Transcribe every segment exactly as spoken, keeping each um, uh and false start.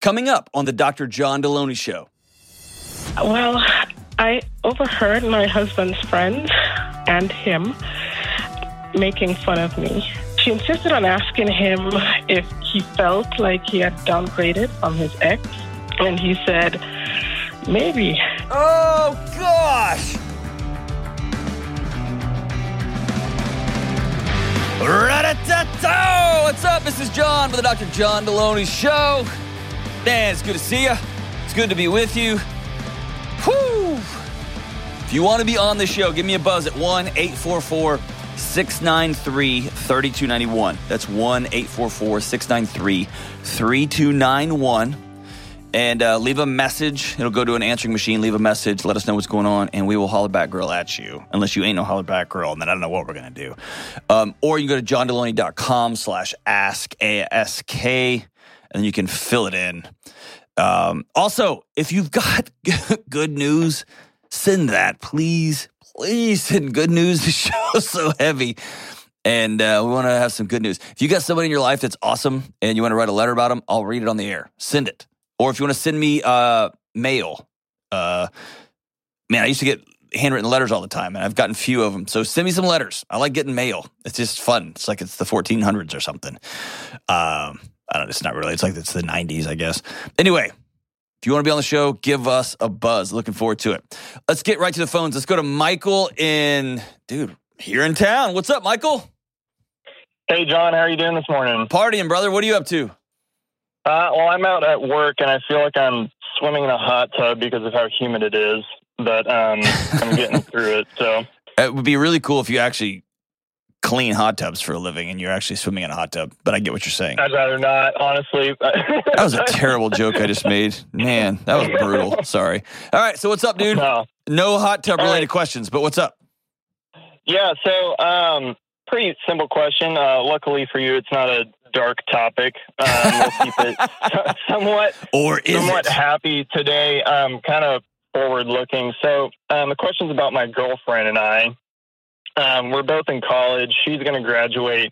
Coming up on the Doctor John Delony Show. Well, I overheard my husband's friends and him making fun of me. She insisted on asking him if he felt like he had downgraded from his ex, and he said, maybe. Oh, gosh! Rat-a-tat-ta! What's up? This is John for the Doctor John Delony Show. Man, it's good to see you. It's good to be with you. Whew! If you want to be on the show, give me a buzz at one eight four four, six nine three, three two nine one. That's one eight four four, six nine three, three two nine one. And uh, leave a message. It'll go to an answering machine. Leave a message. Let us know what's going on, and we will holler back girl at you. Unless you ain't no holler back girl, and then I don't know what we're going to do. Um, or you can go to johndelony.com slash ask, A S K, and then you can fill it in. Um, also, if you've got good news, send that, please. Please send good news. The show's so heavy, and uh, we want to have some good news. If you got somebody in your life that's awesome, and you want to write a letter about them, I'll read it on the air. Send it. Or if you want to send me uh, mail, uh, man, I used to get handwritten letters all the time, and I've gotten a few of them. So send me some letters. I like getting mail. It's just fun. It's like it's the fourteen hundreds or something. Um, I don't know. It's not really. It's like it's the nineties, I guess. Anyway, if you want to be on the show, give us a buzz. Looking forward to it. Let's get right to the phones. Let's go to Michael in, dude, here in town. What's up, Michael? Hey, John. How are you doing this morning? Partying, brother. What are you up to? Uh, well, I'm out at work, and I feel like I'm swimming in a hot tub because of how humid it is, but um, I'm getting through it. So it would be really cool if you actually clean hot tubs for a living and you're actually swimming in a hot tub, but I get what you're saying. I'd rather not, honestly. That was a terrible joke I just made. Man, that was brutal. Sorry. All right, so what's up, dude? No, no hot tub-related right. questions, but what's up? Yeah, so um, pretty simple question. Uh, luckily for you, it's not a dark topic. Um, we'll keep it somewhat or is somewhat it? happy today, um, kind of forward-looking. So um, the question's about my girlfriend and I. Um, we're both in college. She's going to graduate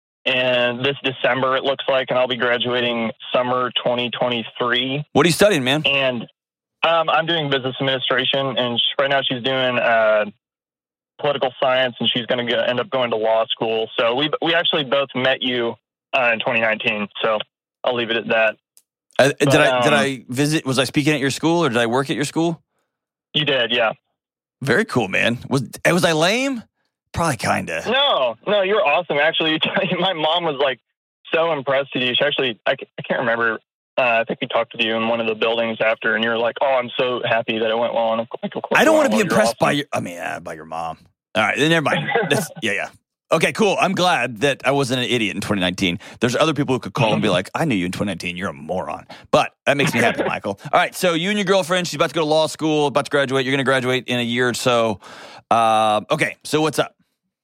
in this December, it looks like, and I'll be graduating summer twenty twenty-three. What are you studying, man? And um, I'm doing business administration, and she, right now she's doing uh, political science, and she's going to end up going to law school. So we we actually both met you uh, in twenty nineteen. So I'll leave it at that. Uh, did but, I um, did I visit? Was I speaking at your school, or did I work at your school? You did, yeah. Very cool, man. Was was I lame? Probably kind of. No, no, you're awesome. Actually, my mom was like so impressed with you. She actually, I, I can't remember. Uh, I think we talked with you in one of the buildings after, and you were like, "Oh, I'm so happy that it went well." And I'm like, of course I don't want to well. be impressed awesome. by your. I mean, uh, by your mom. All right, then never mind. That's, yeah, yeah. Okay, cool. I'm glad that I wasn't an idiot in twenty nineteen. There's other people who could call and be like, "I knew you in twenty nineteen. You're a moron." But that makes me happy, Michael. All right, so you and your girlfriend, she's about to go to law school, about to graduate. You're going to graduate in a year or so. Uh, okay, so what's up?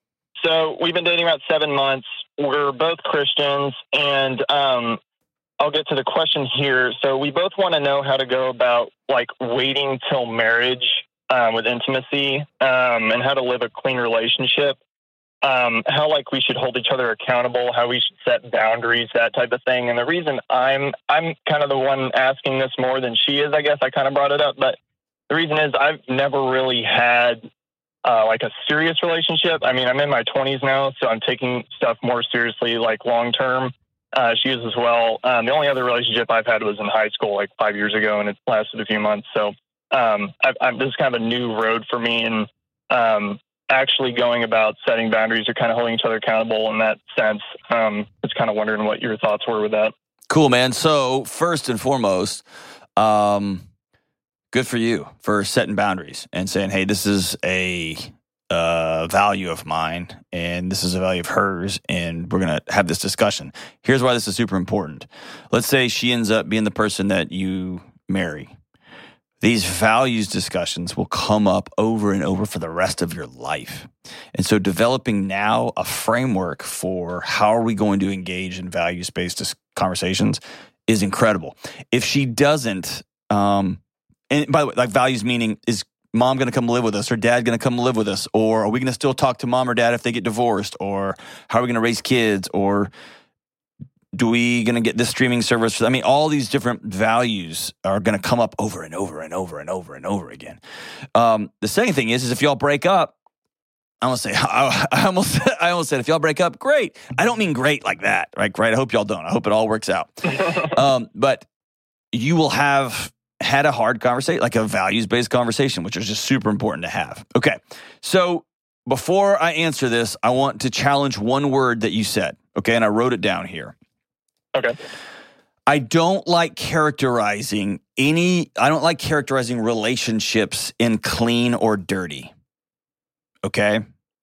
So we've been dating about seven months. We're both Christians, and um, I'll get to the question here. So we both want to know how to go about like waiting till marriage um, with intimacy um, and how to live a clean relationship. Um, how like we should hold each other accountable, how we should set boundaries, that type of thing. And the reason I'm I'm kind of the one asking this more than she is, I guess I kind of brought it up, but the reason is I've never really had Uh, like a serious relationship. I mean, I'm in my twenties now, so I'm taking stuff more seriously, like long term. Uh, she is as well. Um, the only other relationship I've had was in high school, like five years ago, and it lasted a few months. So um, I, I'm, this is kind of a new road for me, and um, actually going about setting boundaries or kind of holding each other accountable in that sense. Um, just kind of wondering what your thoughts were with that. Cool, man. So first and foremost, um, good for you for setting boundaries and saying, hey, this is a uh, value of mine and this is a value of hers, and we're going to have this discussion. Here's why this is super important. Let's say she ends up being the person that you marry. These values discussions will come up over and over for the rest of your life. And so developing now a framework for how are we going to engage in values-based conversations is incredible. If she doesn't, um, and by the way, like values meaning, is mom going to come live with us or dad going to come live with us? Or are we going to still talk to mom or dad if they get divorced? Or how are we going to raise kids? Or Do we going to get this streaming service? I mean, all these different values are going to come up over and over and over and over and over again. Um, the second thing is, is if y'all break up, I almost say, I, I almost, I almost said, if y'all break up, great. I don't mean great like that, right? Right. I hope y'all don't. I hope it all works out. um, but you will have had a hard conversation, like a values-based conversation, which is just super important to have. Okay. So before I answer this, I want to challenge one word that you said. Okay. And I wrote it down here. Okay. I don't like characterizing any, I don't like characterizing relationships in clean or dirty. Okay?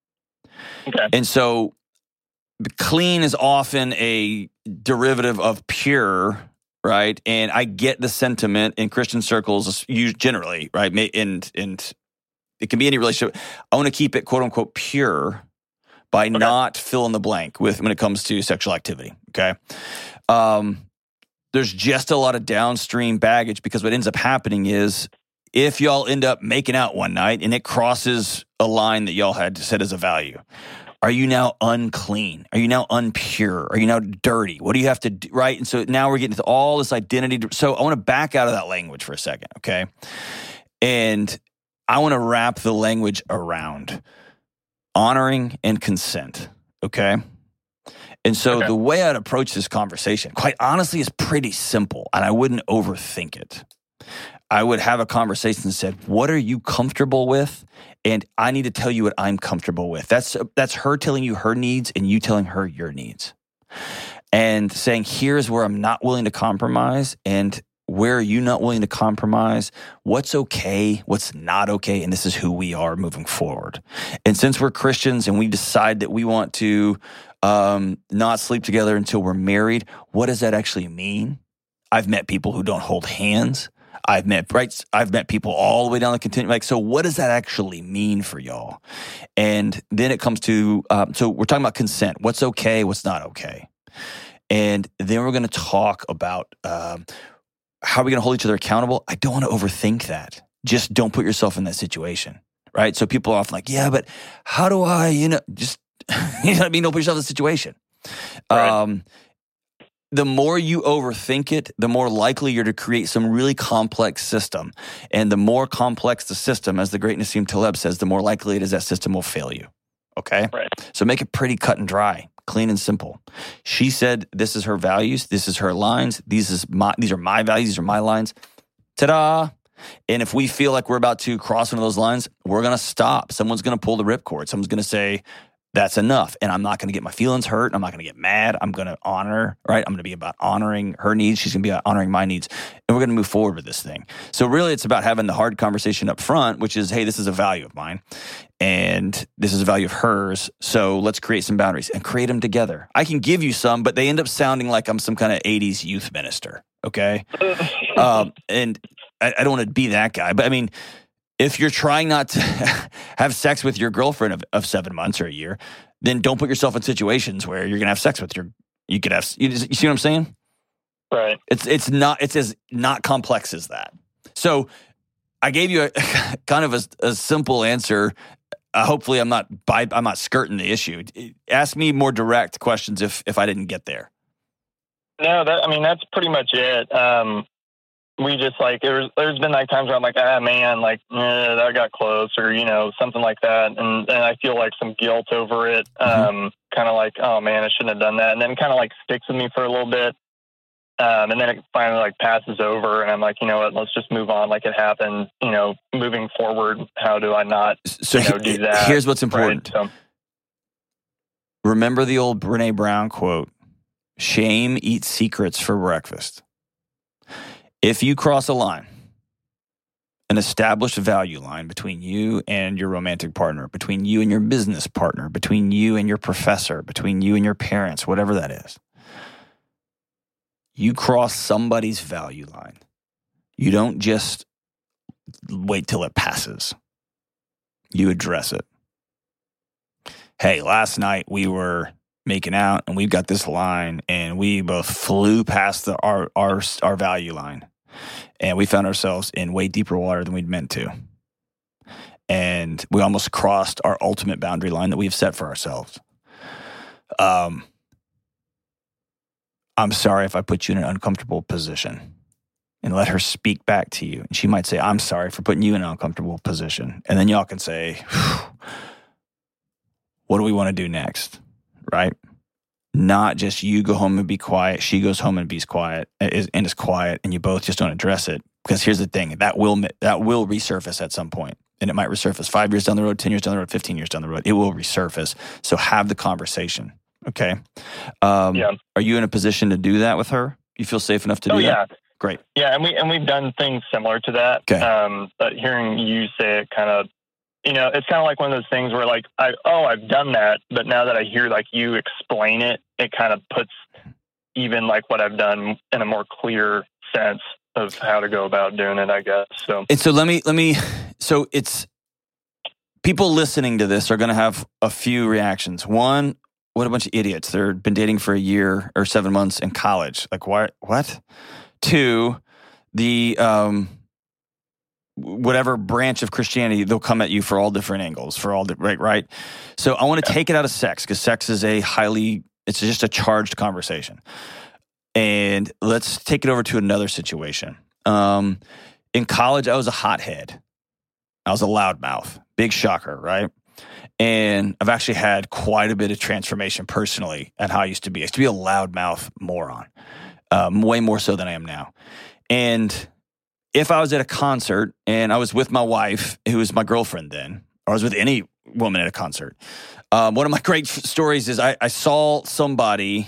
Okay. And so clean is often a derivative of pure, right? And I get the sentiment in Christian circles generally, right? And, and it can be any relationship. I want to keep it quote unquote pure by okay. not fill in the blank with when it comes to sexual activity. Okay. Um, there's just a lot of downstream baggage because what ends up happening is if y'all end up making out one night and it crosses a line that y'all had set as a value, are you now unclean? Are you now unpure? Are you now dirty? What do you have to do, right? And so now we're getting to all this identity. So I want to back out of that language for a second, okay? And I want to wrap the language around honoring and consent, okay? And so okay. the way I'd approach this conversation, quite honestly, is pretty simple, and I wouldn't overthink it. I would have a conversation and said, what are you comfortable with? And I need to tell you what I'm comfortable with. That's that's her telling you her needs and you telling her your needs. And saying, here's where I'm not willing to compromise, and where are you not willing to compromise? What's okay? What's not okay? And this is who we are moving forward. And since we're Christians and we decide that we want to um, not sleep together until we're married, what does that actually mean? I've met people who don't hold hands. I've met right. I've met people all the way down the continuum. Like, so what does that actually mean for y'all? And then it comes to um, so we're talking about consent. What's okay? What's not okay? And then we're going to talk about um, how are we going to hold each other accountable? I don't want to overthink that. Just don't put yourself in that situation, right? So people are often like, yeah, but how do I? You know, just you know what I mean. Don't put yourself in the situation. Right. Um, The more you overthink it, the more likely you're to create some really complex system. And the more complex the system, as the great Nassim Taleb says, the more likely it is that system will fail you. Okay? Right. So make it pretty cut and dry, clean and simple. She said this is her values, this is her lines, these is my these are my values, these are my lines. Ta-da! And if we feel like we're about to cross one of those lines, we're going to stop. Someone's going to pull the ripcord. Someone's going to say, that's enough. And I'm not going to get my feelings hurt. I'm not going to get mad. I'm going to honor, right? I'm going to be about honoring her needs. She's going to be about honoring my needs. And we're going to move forward with this thing. So really it's about having the hard conversation up front, which is, hey, this is a value of mine. And this is a value of hers. So let's create some boundaries and create them together. I can give you some, but they end up sounding like I'm some kind of eighties youth minister. Okay. um, and I, I don't want to be that guy, but I mean, if you're trying not to have sex with your girlfriend of, of seven months or a year, then don't put yourself in situations where you're going to have sex with your, you could have, you, you see what I'm saying? Right. It's, it's not, it's as not complex as that. So I gave you a kind of a, a simple answer. Uh, hopefully I'm not, by, I'm not skirting the issue. Ask me more direct questions if, if I didn't get there. No, that, I mean, that's pretty much it. Um, We just like, there's, there's been like times where I'm like, ah, man, like, eh, that got close or, you know, something like that. And and I feel like some guilt over it. Mm-hmm. Um, kind of like, oh man, I shouldn't have done that. And then kind of like sticks with me for a little bit. Um, and then it finally like passes over and I'm like, you know what, let's just move on. Like it happened, you know, moving forward. How do I not so you know, do that? Here's what's important. Right? So, remember the old Brene Brown quote, shame eats secrets for breakfast. If you cross a line, an established value line between you and your romantic partner, between you and your business partner, between you and your professor, between you and your parents, whatever that is, you cross somebody's value line. You don't just wait till it passes. You address it. Hey, last night we were making out and we've got this line and we both flew past the, our, our, our value line. And we found ourselves in way deeper water than we'd meant to. And we almost crossed our ultimate boundary line that we've set for ourselves. Um, I'm sorry if I put you in an uncomfortable position. And let her speak back to you. And she might say, I'm sorry for putting you in an uncomfortable position. And then y'all can say, what do we want to do next? Right? Not just you go home and be quiet. She goes home and be quiet and is quiet, and you both just don't address it. Because here's the thing, that will that will resurface at some point. And it might resurface five years down the road, ten years down the road, fifteen years down the road. It will resurface. So have the conversation. Okay? Um, yeah. Are you in a position to do that with her? You feel safe enough to do oh, that? Yeah. Great. Yeah, and we and we've done things similar to that. Okay. Um, but hearing you say it, kind of, you know, it's kind of like one of those things where, like, I oh, I've done that, but now that I hear like you explain it, it kind of puts even like what I've done in a more clear sense of how to go about doing it, I guess. So and so let me let me. So it's people listening to this are going to have a few reactions. One, what a bunch of idiots! They've been dating for a year or seven months in college. Like, what? What? Two, the um, whatever branch of Christianity, they'll come at you for all different angles, for all the, right, right. So I want to take it out of sex, because sex is a highly, it's just a charged conversation. And let's take it over to another situation. Um, in college, I was a hothead. I was a loudmouth. Big shocker, right? And I've actually had quite a bit of transformation personally at how I used to be. I used to be a loudmouth moron. Um, way more so than I am now. And if I was at a concert and I was with my wife, who was my girlfriend then, or I was with any woman at a concert, um, one of my great f- stories is I, I saw somebody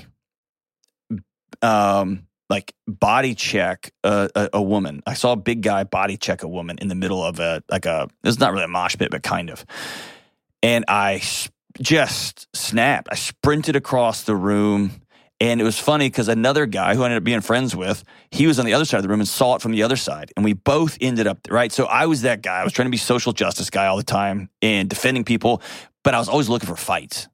um, like body check a, a, a woman. I saw a big guy body check a woman in the middle of a, like a, it's not really a mosh pit, but kind of. And I just snapped. I sprinted across the room. And it was funny because another guy who I ended up being friends with, he was on the other side of the room and saw it from the other side. And we both ended up, right? So I was that guy. I was trying to be social justice guy all the time and defending people, but I was always looking for fights.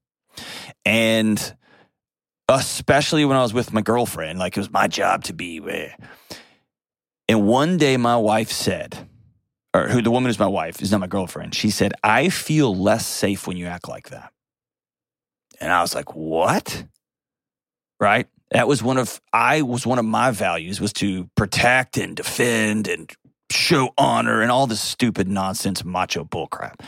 And especially when I was with my girlfriend, like it was my job to be with. And one day my wife said, or who the woman who's my wife, is not my girlfriend. She said, I feel less safe when you act like that. And I was like, what? Right? That was one of, I was one of my values was to protect and defend and show honor and all this stupid nonsense macho bullcrap.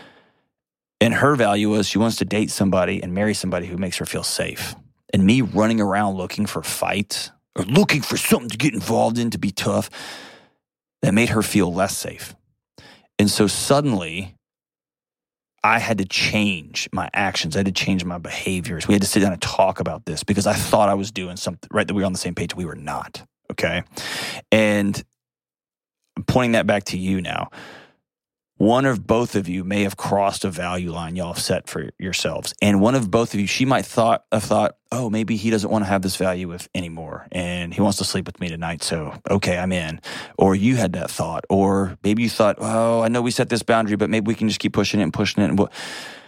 And her value was she wants to date somebody and marry somebody who makes her feel safe. And me running around looking for fights or looking for something to get involved in to be tough, that made her feel less safe. And so suddenly, I had to change my actions. I had to change my behaviors. We had to sit down and talk about this because I thought I was doing something, right, that we were on the same page. We were not, okay? And I'm pointing that back to you now. One of both of you may have crossed a value line y'all have set for yourselves. And one of both of you, she might thought have thought, oh, maybe he doesn't want to have this value with anymore and he wants to sleep with me tonight, so okay, I'm in. Or you had that thought. Or maybe you thought, oh, I know we set this boundary, but maybe we can just keep pushing it and pushing it. And we'll...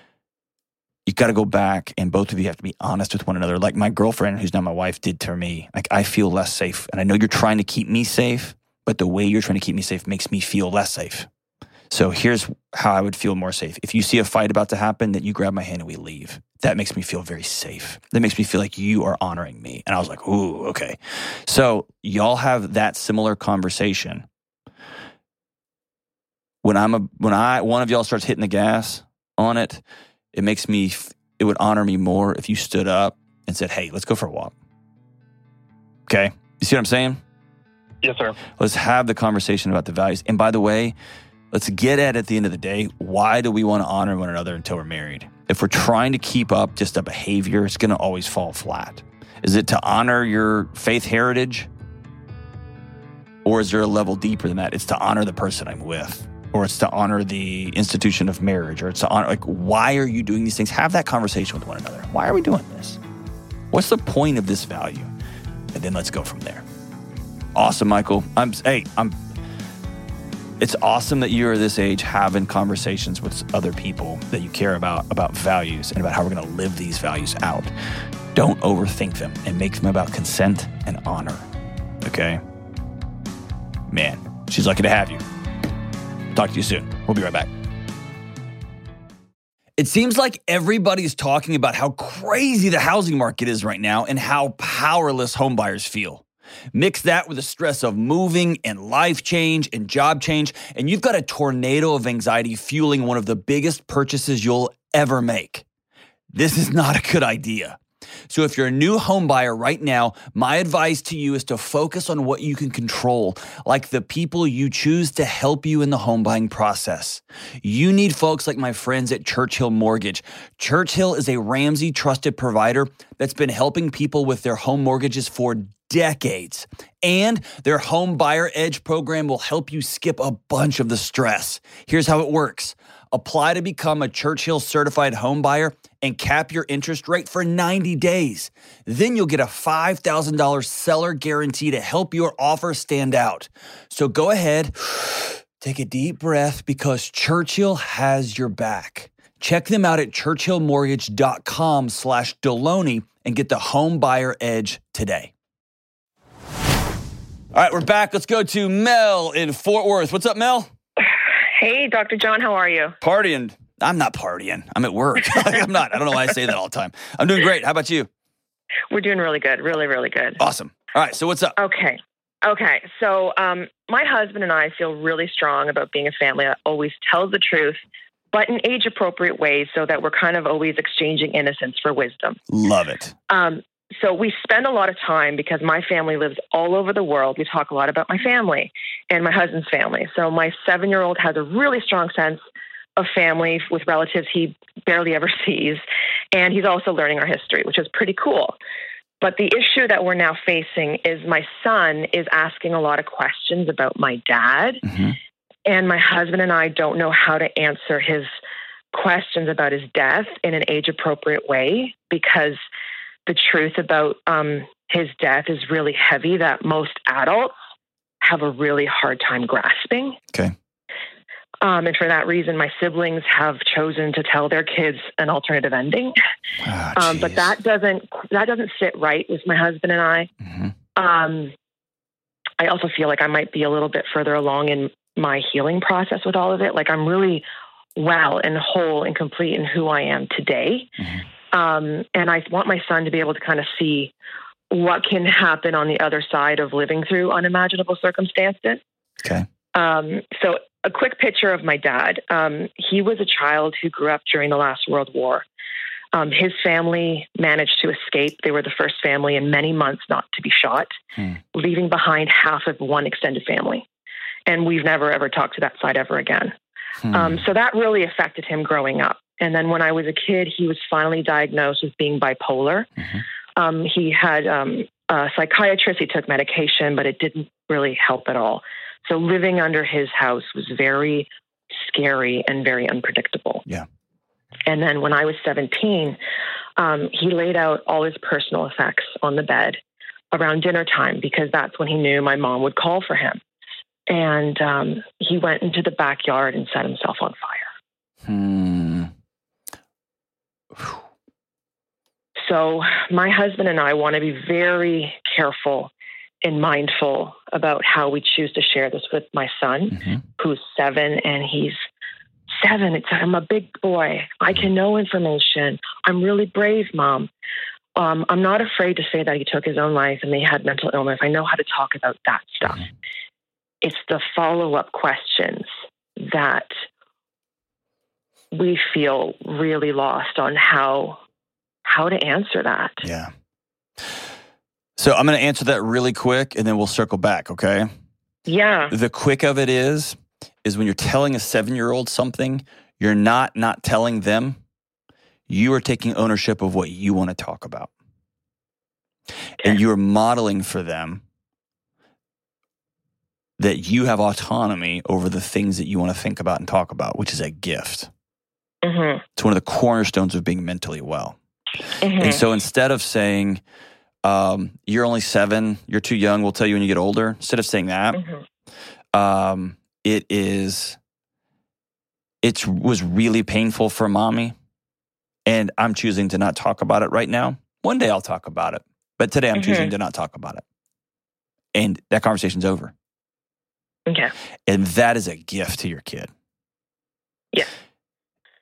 You got to go back, and both of you have to be honest with one another. Like my girlfriend, who's now my wife, did to me. Like, I feel less safe. And I know you're trying to keep me safe, but the way you're trying to keep me safe makes me feel less safe. So here's how I would feel more safe. If you see a fight about to happen, then you grab my hand and we leave. That makes me feel very safe. That makes me feel like you are honoring me. And I was like, ooh, okay. So y'all have that similar conversation. When I'm a, when I, one of y'all starts hitting the gas on it, it makes me, it would honor me more if you stood up and said, hey, let's go for a walk. Okay? You see what I'm saying? Yes, sir. Let's have the conversation about the values. And by the way, let's get at, at the end of the day, why do we want to honor one another until we're married? If we're trying to keep up just a behavior, it's going to always fall flat. Is it to honor your faith heritage? Or is there a level deeper than that? It's to honor the person I'm with. Or it's to honor the institution of marriage. Or it's to honor, like, why are you doing these things? Have that conversation with one another. Why are we doing this? What's the point of this value? And then let's go from there. Awesome, Michael. I'm, hey, I'm, It's awesome that you're this age having conversations with other people that you care about, about values and about how we're going to live these values out. Don't overthink them and make them about consent and honor. Okay? Man, she's lucky to have you. Talk to you soon. We'll be right back. It seems like everybody's talking about how crazy the housing market is right now and how powerless homebuyers feel. Mix that with the stress of moving and life change and job change, and you've got a tornado of anxiety fueling one of the biggest purchases you'll ever make. This is not a good idea. So if you're a new home buyer right now, my advice to you is to focus on what you can control, like the people you choose to help you in the home buying process. You need folks like my friends at Churchill Mortgage. Churchill is a Ramsey trusted provider that's been helping people with their home mortgages for decades. And their Home Buyer Edge program will help you skip a bunch of the stress. Here's how it works. Apply to become a Churchill certified home buyer and cap your interest rate for ninety days. Then you'll get a five thousand dollars seller guarantee to help your offer stand out. So go ahead, take a deep breath because Churchill has your back. Check them out at churchillmortgage.com slash Delony and get the Home Buyer Edge today. All right, we're back. Let's go to Mel in Fort Worth. What's up, Mel? Hey, Doctor John, how are you? Partying. I'm not partying. I'm at work. I'm not. I don't know why I say that all the time. I'm doing great. How about you? We're doing really good. Really, really good. Awesome. All right. So what's up? Okay. Okay. So um, my husband and I feel really strong about being a family that always tells the truth, but in age-appropriate ways so that we're kind of always exchanging innocence for wisdom. Love it. Um, so we spend a lot of time because my family lives all over the world. We talk a lot about my family and my husband's family. So my seven-year-old has a really strong sense of family with relatives he barely ever sees. And he's also learning our history, which is pretty cool. But the issue that we're now facing is my son is asking a lot of questions about my dad. Mm-hmm. And my husband and I don't know how to answer his questions about his death in an age-appropriate way because the truth about um, his death is really heavy that most adults have a really hard time grasping. Okay. Um, and for that reason, my siblings have chosen to tell their kids an alternative ending. Oh, um, but that doesn't that doesn't sit right with my husband and I. Mm-hmm. Um, I also feel like I might be a little bit further along in my healing process with all of it. Like I'm really well and whole and complete in who I am today. Mm-hmm. Um, and I want my son to be able to kind of see what can happen on the other side of living through unimaginable circumstances. Okay. Um, so a quick picture of my dad. Um, he was a child who grew up during the last World War. Um, his family managed to escape. They were the first family in many months not to be shot, hmm. leaving behind half of one extended family. And we've never, ever talked to that side ever again. Hmm. Um, so that really affected him growing up. And then when I was a kid, he was finally diagnosed with being bipolar. Mm-hmm. Um, he had um, a psychiatrist. He took medication, but it didn't really help at all. So living under his house was very scary and very unpredictable. Yeah. And then when I was seventeen, um, he laid out all his personal effects on the bed around dinner time because that's when he knew my mom would call for him. And um, he went into the backyard and set himself on fire. Hmm. So my husband and I want to be very careful and mindful about how we choose to share this with my son, mm-hmm. who's seven, and he's seven. It's, I'm a big boy. I can know information. I'm really brave, Mom. Um, I'm not afraid to say that he took his own life and they had mental illness. I know how to talk about that stuff. Mm-hmm. It's the follow-up questions that we feel really lost on how how to answer that. Yeah. So I'm going to answer that really quick and then we'll circle back, okay? Yeah. The quick of it is, is when you're telling a seven-year-old something, you're not not telling them. You are taking ownership of what you want to talk about. Okay. And you are modeling for them that you have autonomy over the things that you want to think about and talk about, which is a gift. Mm-hmm. It's one of the cornerstones of being mentally well. Mm-hmm. And so instead of saying, um, you're only seven, you're too young, we'll tell you when you get older, instead of saying that, mm-hmm. um, it is, it was really painful for mommy, and I'm choosing to not talk about it right now. One day I'll talk about it, but today I'm mm-hmm. choosing to not talk about it. And that conversation's over. Okay. And that is a gift to your kid. Yeah. And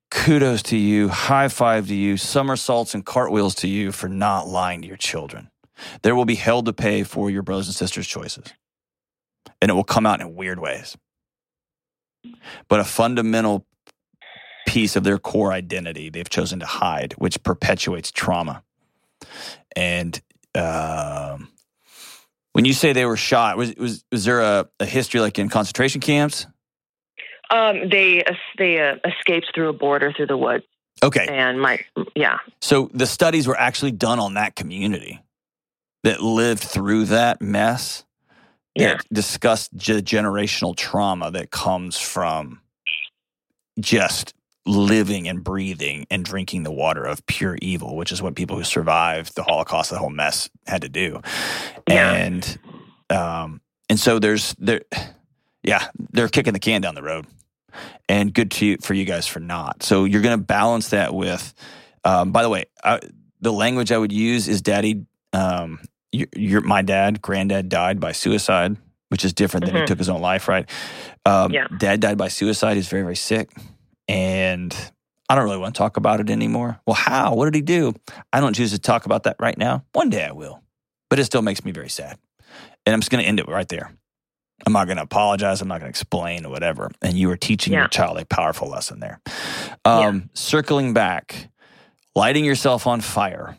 kudos to you, high five to you, somersaults and cartwheels to you for not lying to your children. There will be hell to pay for your brothers and sisters' choices. And it will come out in weird ways. But a fundamental piece of their core identity they've chosen to hide, which perpetuates trauma. And um, when you say they were shot, was was, was there a, a history like in concentration camps? Um, they they uh, escaped through a border through the woods. Okay. And my, yeah. So the studies were actually done on that community that lived through that mess. Yeah. That discussed ge- generational trauma that comes from just living and breathing and drinking the water of pure evil, which is what people who survived the Holocaust, the whole mess, had to do. Yeah. And um, and so there's there, yeah, they're kicking the can down the road, and good to you, for you guys for not. So you're going to balance that with. Um, by the way, I, the language I would use is daddy. Um, Your, your, my dad, granddad died by suicide, which is different than mm-hmm. he took his own life, right? Um, yeah. Dad died by suicide. He's very, very sick. And I don't really want to talk about it anymore. Well, how? What did he do? I don't choose to talk about that right now. One day I will. But it still makes me very sad. And I'm just going to end it right there. I'm not going to apologize. I'm not going to explain or whatever. And you are teaching yeah. your child a powerful lesson there. Um, yeah. Circling back, lighting yourself on fire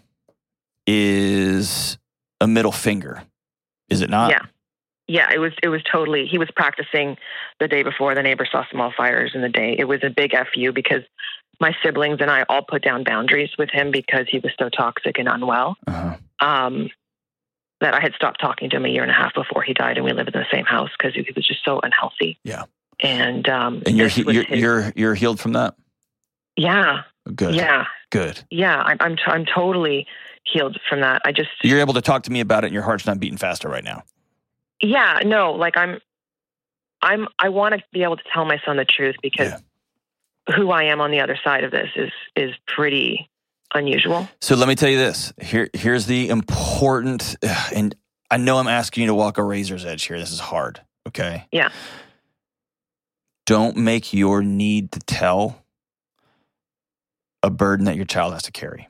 is a middle finger, is it not? Yeah. Yeah, it was it was totally, he was practicing the day before the neighbor saw small fires in the day. It was a big F U because my siblings and I all put down boundaries with him because he was so toxic and unwell. Uh-huh. Um, that I had stopped talking to him a year and a half before he died, and we lived in the same house because he was just so unhealthy. Yeah. And um, and you're this he, was you're, his- you're you're healed from that? yeah, Good. yeah, Good. yeah. I'm I'm t- I'm totally healed from that. I just You're able to talk to me about it, and your heart's not beating faster right now. yeah, no, like I'm I'm I want to be able to tell my son the truth because Yeah. who I am on the other side of this is is pretty unusual. So let me tell you this. Here, here's the important, and I know I'm asking you to walk a razor's edge here. This is hard, okay? Yeah. Don't make your need to tell a burden that your child has to carry,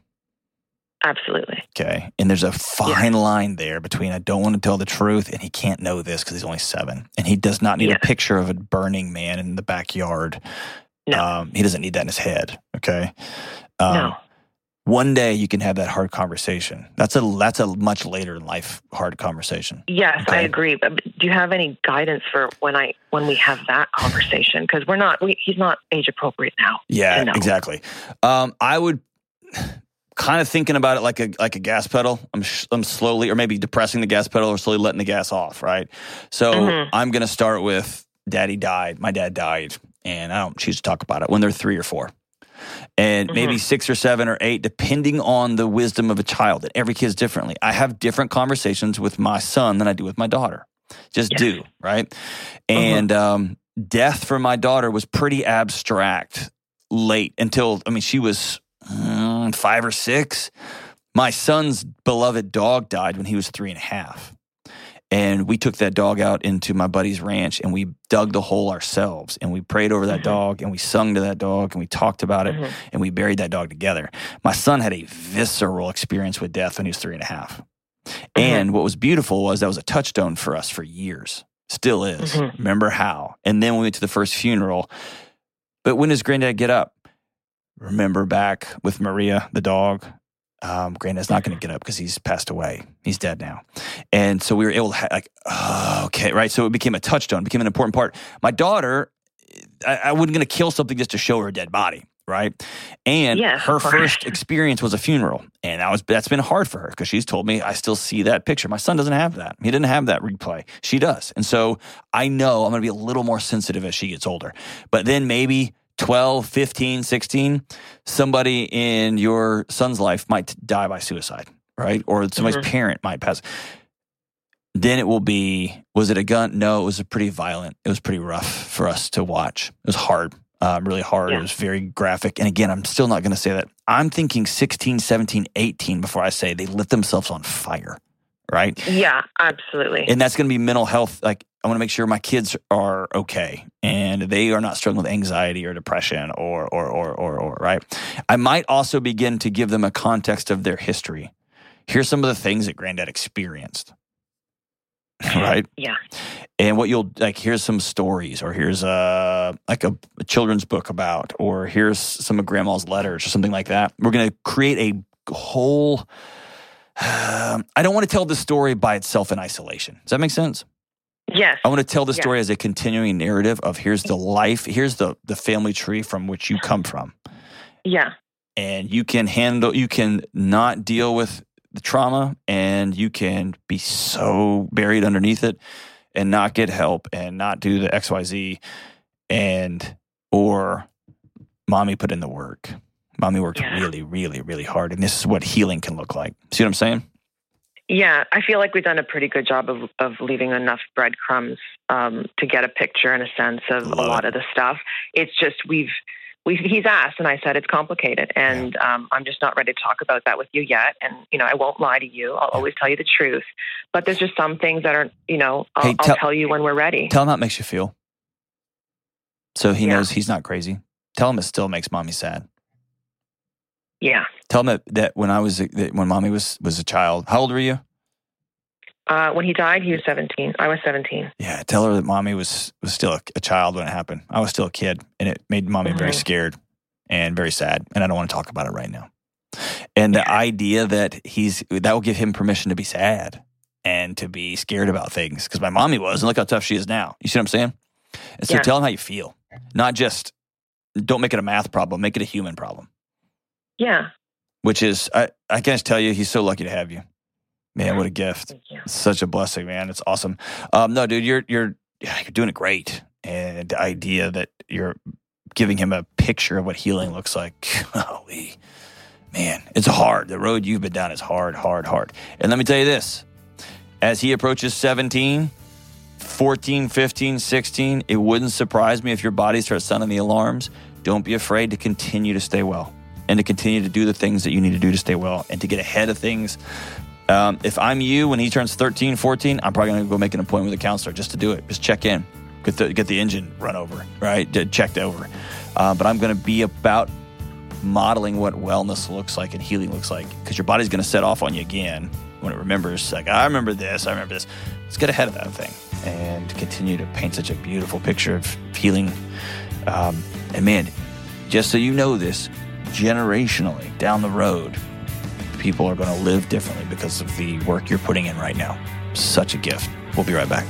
Absolutely. okay? And there's a fine line there between I don't want to tell the truth and he can't know this because he's only seven. And he does not need Yeah. a picture of a burning man in the backyard. No. Um, he doesn't need that in his head, okay? Um, No. One day you can have that hard conversation. That's a that's a much later in life hard conversation. Yes, Okay. I agree. But do you have any guidance for when I when we have that conversation? Because we're not we, he's not age appropriate now. Yeah, to know. exactly. Um, I would kind of thinking about it like a like a gas pedal. I'm sh- I'm slowly or maybe depressing the gas pedal or slowly letting the gas off. Right. So Mhm. I'm gonna start with Daddy died. My dad died, and I don't choose to talk about it when they're three or four. And maybe Mhm. six or seven or eight, depending on the wisdom of a child. And every kid's differently. I have different conversations with my son than I do with my daughter. Just Yes. do, right? And um, death for my daughter was pretty abstract late until, I mean, she was mm, five or six. My son's beloved dog died when he was three and a half. And we took that dog out into my buddy's ranch and we dug the hole ourselves and we prayed over that Mhm. dog and we sung to that dog and we talked about it Mhm. and we buried that dog together. My son had a visceral experience with death when he was three and a half. And what was beautiful was that was a touchstone for us for years. Still is. Mhm. Remember how. And then we went to the first funeral. But when does Granddad get up? Remember back with Maria, the dog? Um, Granddad's not going to get up because he's passed away. He's dead now. And so we were able to, ha- like, oh, okay, right? So it became a touchstone, became an important part. My daughter, I, I wasn't going to kill something just to show her a dead body, right? And Yes, her of course. first experience was a funeral. And that was that's been hard for her because she's told me, I still see that picture. My son doesn't have that. He didn't have that replay. She does. And so I know I'm going to be a little more sensitive as she gets older. But then maybe twelve, fifteen, sixteen, somebody in your son's life might die by suicide, right? Or somebody's Mhm. parent might pass. Then it will be, was it a gun? No, it was a pretty violent. It was pretty rough for us to watch. It was hard, um, really hard. Yeah. It was very graphic. And again, I'm still not going to say that. I'm thinking sixteen, seventeen, eighteen before I say they lit themselves on fire, right? Yeah, absolutely. And that's going to be mental health. Like, I want to make sure my kids are okay and they are not struggling with anxiety or depression or, or, or, or, or, right? I might also begin to give them a context of their history. Here's some of the things that Granddad experienced, right? Yeah. And what you'll, like, here's some stories, or here's a, like a, a children's book about, or here's some of Grandma's letters or something like that. We're going to create a whole, uh, I don't want to tell the story by itself in isolation. Does that make sense? Yes. I want to tell the yes. story as a continuing narrative of here's the life, here's the, the family tree from which you come from. Yeah. And you can handle, you can not deal with the trauma, and you can be so buried underneath it and not get help and not do the X Y Z, and, or mommy put in the work. Mommy worked yeah. really, really, really hard. And this is what healing can look like. See what I'm saying? Yeah, I feel like we've done a pretty good job of, of leaving enough breadcrumbs um, to get a picture and a sense of Love a lot it. of the stuff. It's just we've, we've he's asked, and I said it's complicated, and yeah. um, I'm just not ready to talk about that with you yet. And you know, I won't lie to you. I'll yeah. always tell you the truth. But there's just some things that are, you know, I'll, hey, tell, I'll tell you when we're ready. Tell him how it makes you feel, so he yeah. knows he's not crazy. Tell him it still makes mommy sad. Yeah. Tell him that, that when I was that when mommy was was a child. How old were you? Uh, when he died, he was seventeen. I was seventeen. Yeah, tell her that mommy was, was still a, a child when it happened. I was still a kid, and it made mommy mm-hmm. very scared and very sad, and I don't want to talk about it right now. And the idea that he's that will give him permission to be sad and to be scared about things, because my mommy was, and look how tough she is now. You see what I'm saying? And so yeah. tell him how you feel. Not just, don't make it a math problem, make it a human problem. Yeah. Which is, I, I can just tell you, he's so lucky to have you. Man, what a gift. It's such a blessing, man. It's awesome. Um, no, dude, you're you're you're doing it great. And the idea that you're giving him a picture of what healing looks like, holy, man, it's hard. The road you've been down is hard, hard, hard. And let me tell you this, as he approaches seventeen, fourteen, fifteen, sixteen, it wouldn't surprise me if your body starts sounding the alarms. Don't be afraid to continue to stay well and to continue to do the things that you need to do to stay well and to get ahead of things. Um, if I'm you, when he turns thirteen, fourteen, I'm probably going to go make an appointment with a counselor just to do it. Just check in, get the, get the engine run over, right? Checked over. Uh, but I'm going to be about modeling what wellness looks like and healing looks like, because your body's going to set off on you again when it remembers, like, I remember this, I remember this. Let's get ahead of that thing and continue to paint such a beautiful picture of healing. Um, and man, just so you know this, generationally down the road, people are going to live differently because of the work you're putting in right now. Such a gift. We'll be right back.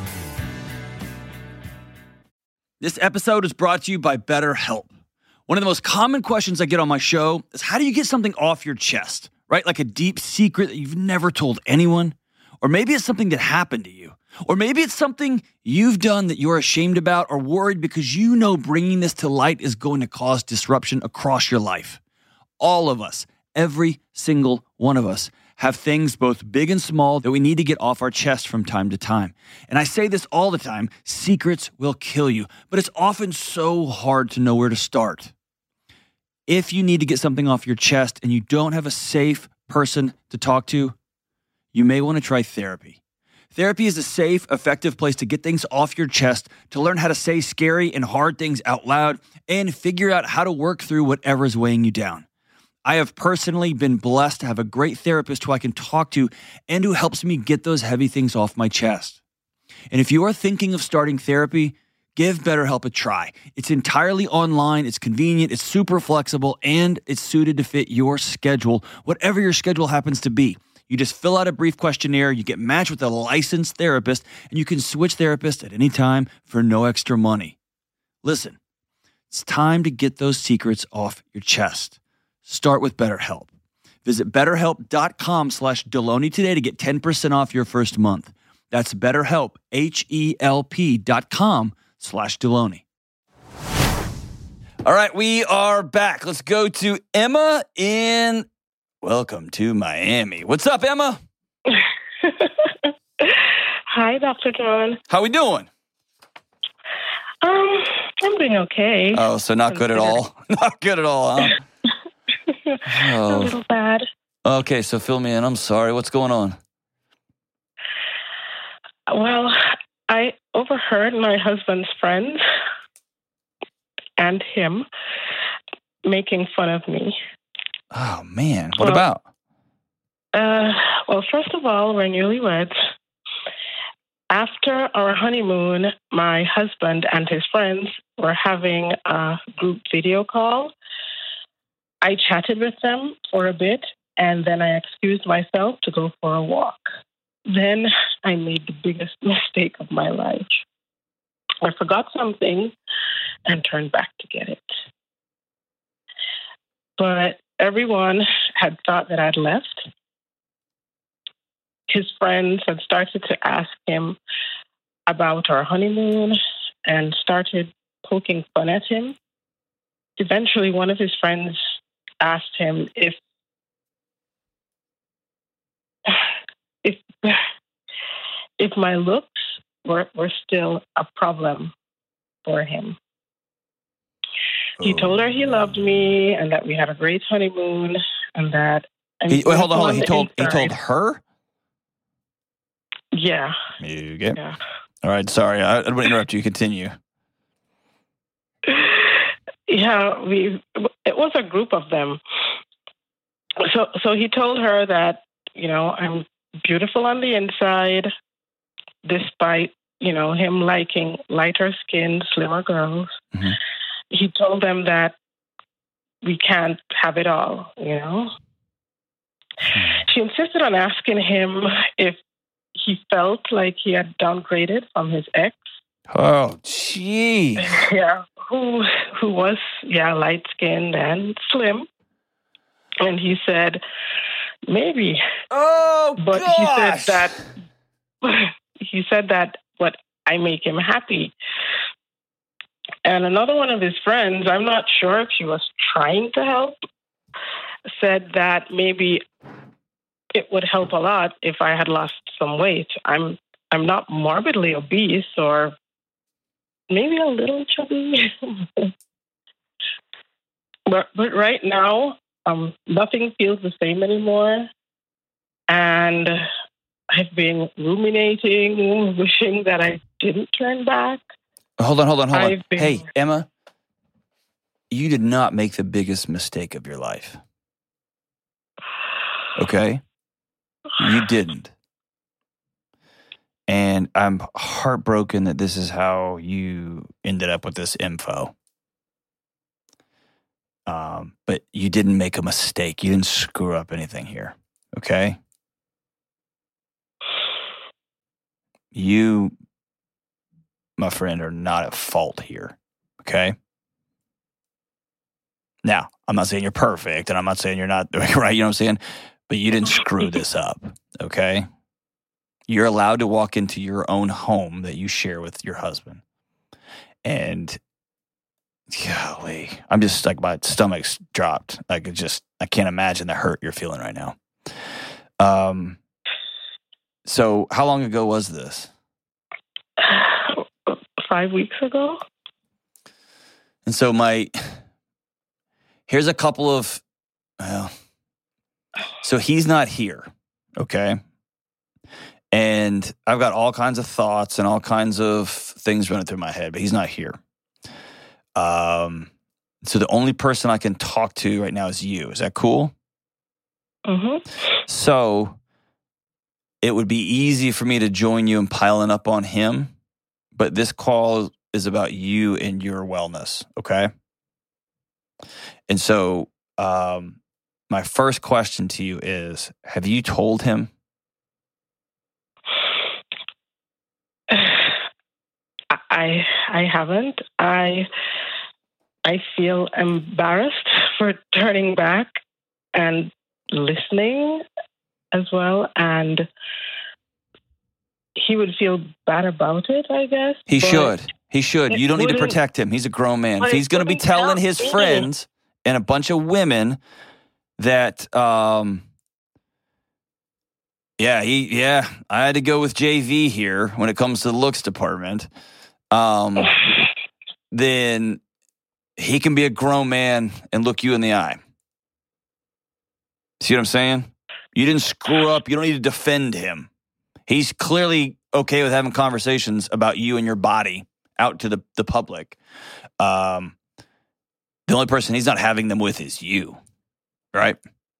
This episode is brought to you by BetterHelp. One of the most common questions I get on my show is, how do you get something off your chest, right? Like a deep secret that you've never told anyone. Or maybe it's something that happened to you. Or maybe it's something you've done that you're ashamed about or worried because you know bringing this to light is going to cause disruption across your life. All of us, every single one of us, have things both big and small that we need to get off our chest from time to time. And I say this all the time, secrets will kill you, but it's often so hard to know where to start. If you need to get something off your chest and you don't have a safe person to talk to, you may want to try therapy. Therapy is a safe, effective place to get things off your chest, to learn how to say scary and hard things out loud, and figure out how to work through whatever is weighing you down. I have personally been blessed to have a great therapist who I can talk to and who helps me get those heavy things off my chest. And if you are thinking of starting therapy, give BetterHelp a try. It's entirely online, it's convenient, it's super flexible, and it's suited to fit your schedule, whatever your schedule happens to be. You just fill out a brief questionnaire, you get matched with a licensed therapist, and you can switch therapists at any time for no extra money. Listen, it's time to get those secrets off your chest. Start with BetterHelp. Visit betterhelp.com slash Delony today to get ten percent off your first month. That's BetterHelp, H-E-L-P dot com slash Delony. All right, we are back. Let's go to Emma in, welcome to Miami. What's up, Emma? Hi, Doctor John. How we doing? Um, I'm doing okay. Oh, so not good at all? Not good at all, huh? Oh. A little bad. Okay, so fill me in. I'm sorry. What's going on? Well, I overheard my husband's friends and him making fun of me. Oh, man. What well, about? Uh, well, first of all, we're newlyweds. After our honeymoon, my husband and his friends were having a group video call. I chatted with them for a bit, and then I excused myself to go for a walk. Then I made the biggest mistake of my life. I forgot something and turned back to get it. But everyone had thought that I'd left. His friends had started to ask him about our honeymoon and started poking fun at him. Eventually, one of his friends asked him if if if my looks were, were still a problem for him. Oh. He told her he loved me and that we had a great honeymoon and that. And he, wait, hold on, hold on. He told inside. he told her. Yeah. You get. Yeah. All right. Sorry, I, I don't want to interrupt you. Continue. Yeah, we. It was a group of them. So, so he told her that, you know, I'm beautiful on the inside, despite, you know, him liking lighter skinned, slimmer girls. Mm-hmm. He told them that we can't have it all, you know. Mm-hmm. She insisted on asking him if he felt like he had downgraded from his ex. Oh, gee. Yeah, who who was, yeah, light-skinned and slim. And he said, maybe. Oh, but gosh. he said that he said that what I make him happy. And another one of his friends, I'm not sure if she was trying to help, said that maybe it would help a lot if I had lost some weight. I'm I'm not morbidly obese or maybe a little chubby. but but right now, um, nothing feels the same anymore. And I've been ruminating, wishing that I didn't turn back. Hold on, hold on, hold I've on. Been... Hey, Emma, you did not make the biggest mistake of your life. Okay? You didn't. And I'm heartbroken that this is how you ended up with this info. Um, but you didn't make a mistake. You didn't screw up anything here. Okay? You, my friend, are not at fault here. Okay? Now, I'm not saying you're perfect, and I'm not saying you're not doing right, you know what I'm saying? But you didn't screw this up, okay? You're allowed to walk into your own home that you share with your husband. And, golly, I'm just like, my stomach's dropped. Like, it just, I can't imagine the hurt you're feeling right now. Um. So, how long ago was this? Five weeks ago. And so, my, here's a couple of, well, so he's not here, okay? And I've got all kinds of thoughts and all kinds of things running through my head, but he's not here. Um, so the only person I can talk to right now is you. Is that cool? Mm-hmm. So it would be easy for me to join you in piling up on him, but this call is about you and your wellness, okay? And so um, my first question to you is, have you told him? I I haven't. I I feel embarrassed for turning back and listening as well, and he would feel bad about it, I guess. He should. He should. You don't need to protect him. He's a grown man. If he's going to be telling his friends and a bunch of women that, um, yeah, he, yeah, I had to go with J V here when it comes to the looks department. Um, then he can be a grown man and look you in the eye. See what I'm saying? You didn't screw up. You don't need to defend him. He's clearly okay with having conversations about you and your body out to the, the public, um, the only person he's not having them with is you, right?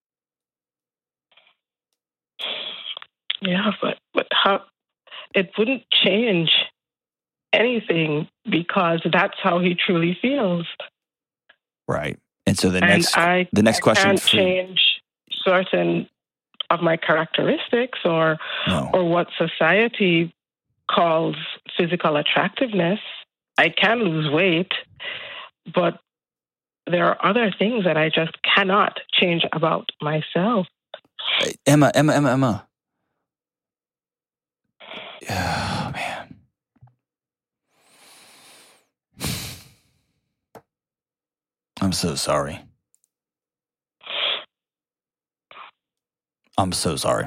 Yeah, but, but how, it wouldn't change anything because that's how he truly feels. Right. And so the and next I, the next I question can't for, change certain of my characteristics or no. or what society calls physical attractiveness. I can lose weight, but there are other things that I just cannot change about myself. Emma, Emma, Emma, Emma. Oh, man. I'm so sorry. I'm so sorry.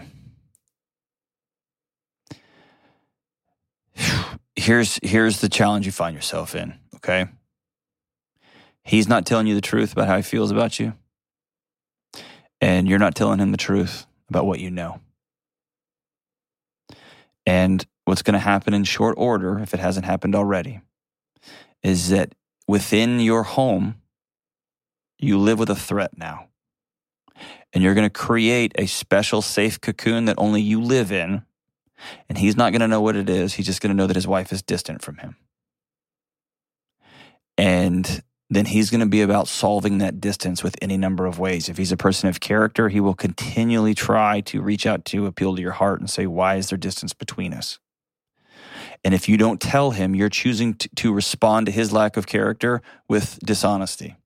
Here's here's the challenge you find yourself in, okay? He's not telling you the truth about how he feels about you. And you're not telling him the truth about what you know. And what's going to happen in short order, if it hasn't happened already, is that within your home, you live with a threat now. And you're going to create a special safe cocoon that only you live in. And he's not going to know what it is. He's just going to know that his wife is distant from him. And then he's going to be about solving that distance with any number of ways. If he's a person of character, he will continually try to reach out to, appeal to your heart and say, why is there distance between us? And if you don't tell him, you're choosing to, to respond to his lack of character with dishonesty.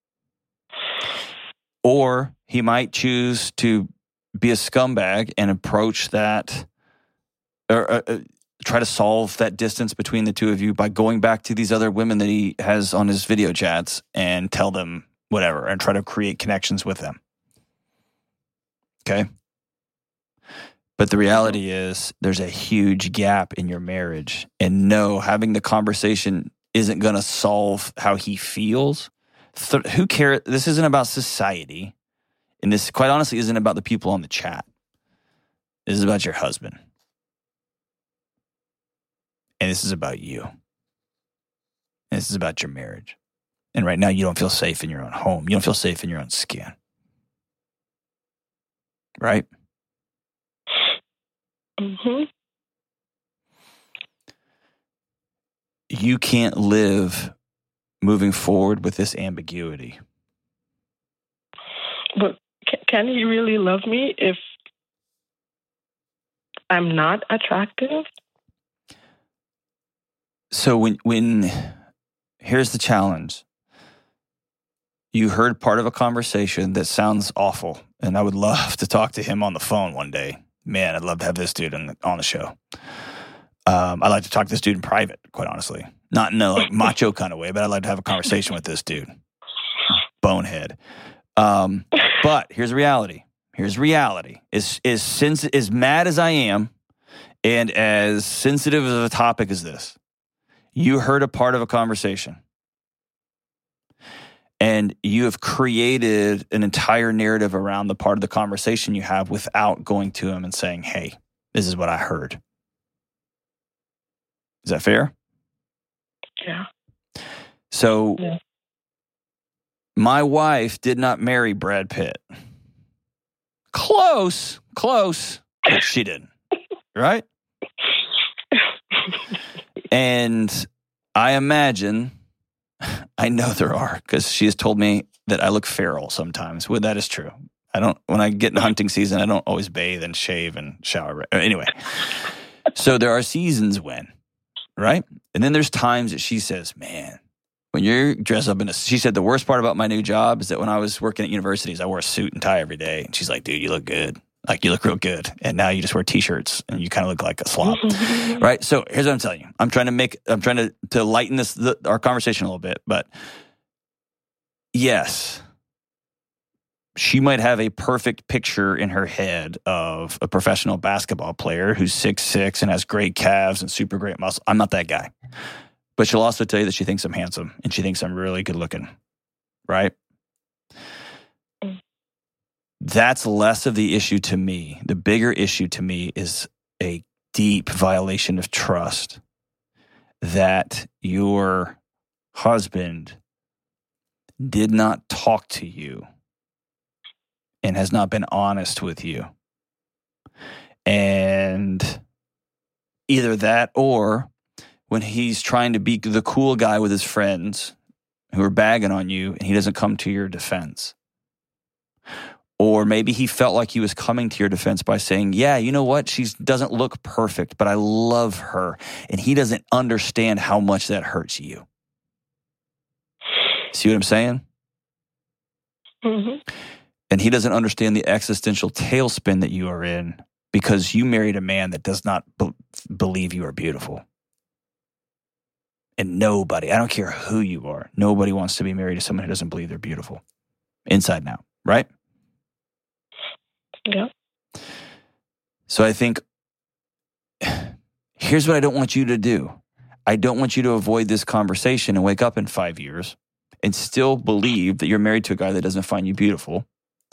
Or he might choose to be a scumbag and approach that, or uh, try to solve that distance between the two of you by going back to these other women that he has on his video chats and tell them whatever and try to create connections with them. Okay? But the reality is there's a huge gap in your marriage. And no, having the conversation isn't going to solve how he feels. Th- who cares? This isn't about society. And this, quite honestly, isn't about the people on the chat. This is about your husband. And this is about you. And this is about your marriage. And right now, you don't feel safe in your own home. You don't feel safe in your own skin. Right? Mm-hmm. You can't live moving forward with this ambiguity. But can he really love me if I'm not attractive? So when, when, here's the challenge. You heard part of a conversation that sounds awful, and I would love to talk to him on the phone one day. Man, I'd love to have this dude on the, on the show. Um, I'd like to talk to this dude in private, quite honestly. Not in a like macho kind of way, but I'd like to have a conversation with this dude. Bonehead. Um, but here's the reality. Here's reality. As, as, sens- as mad as I am, and as sensitive of a topic as this, you heard a part of a conversation. And you have created an entire narrative around the part of the conversation you have without going to him and saying, hey, this is what I heard. Is that fair? Yeah. So, yeah. My wife did not marry Brad Pitt. Close, close, but she didn't. Right? And I imagine, I know there are, because she has told me that I look feral sometimes. Well, that is true. I don't, when I get in hunting season, I don't always bathe and shave and shower. Anyway, so there are seasons when, right? And then there's times that she says, man, when you're dressed up in a, she said the worst part about my new job is that when I was working at universities, I wore a suit and tie every day. And she's like, dude, you look good. Like, you look real good. And now you just wear t-shirts and you kind of look like a slob. Right? So here's what I'm telling you. I'm trying to make, I'm trying to, to lighten this, the, our conversation a little bit. But yes, she might have a perfect picture in her head of a professional basketball player who's six six and has great calves and super great muscle. I'm not that guy. But she'll also tell you that she thinks I'm handsome and she thinks I'm really good looking. Right? That's less of the issue to me. The bigger issue to me is a deep violation of trust that your husband did not talk to you and has not been honest with you. And either that, or when he's trying to be the cool guy with his friends who are bagging on you and he doesn't come to your defense. Or maybe he felt like he was coming to your defense by saying, yeah, you know what? She doesn't look perfect, but I love her. And he doesn't understand how much that hurts you. See what I'm saying? Mm-hmm. And he doesn't understand the existential tailspin that you are in because you married a man that does not be- believe you are beautiful. And nobody, I don't care who you are, nobody wants to be married to someone who doesn't believe they're beautiful. Inside and out, right? Yeah. So I think, here's what I don't want you to do. I don't want you to avoid this conversation and wake up in five years and still believe that you're married to a guy that doesn't find you beautiful.